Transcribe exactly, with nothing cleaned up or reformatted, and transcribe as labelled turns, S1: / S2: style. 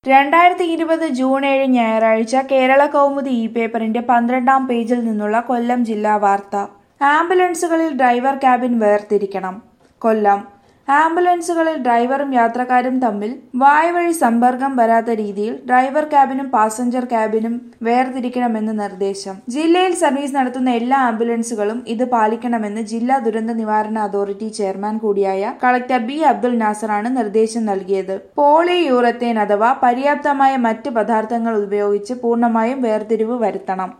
S1: രണ്ടായിരത്തി ഇരുപത് ജൂൺ ഏഴ് ഞായറാഴ്ച കേരള കൗമുദി ഇ പേപ്പറിന്റെ പന്ത്രണ്ടാം പേജിൽ നിന്നുള്ള കൊല്ലം ജില്ലാ വാർത്ത. ആംബുലൻസുകളിൽ ഡ്രൈവർ ക്യാബിൻ വേർതിരിക്കണം. കൊല്ലം. ആംബുലൻസുകളിൽ ഡ്രൈവറും യാത്രക്കാരും തമ്മിൽ വായ്വഴി സമ്പർക്കം വരാത്ത രീതിയിൽ ഡ്രൈവർ ക്യാബിനും പാസഞ്ചർ ക്യാബിനും വേർതിരിക്കണമെന്ന് നിർദ്ദേശം. ജില്ലയിൽ സർവീസ് നടത്തുന്ന എല്ലാ ആംബുലൻസുകളും ഇത് പാലിക്കണമെന്ന് ജില്ലാ ദുരന്ത നിവാരണ അതോറിറ്റി ചെയർമാൻ കൂടിയായ കളക്ടർ ബി അബ്ദുൽ നാസറാണ് നിർദ്ദേശം നൽകിയത്. പോളിയൂറത്തേൻ അഥവാ പര്യാപ്തമായ മറ്റ് പദാർത്ഥങ്ങൾ ഉപയോഗിച്ച് പൂർണ്ണമായും വേർതിരിവ് വരുത്തണം.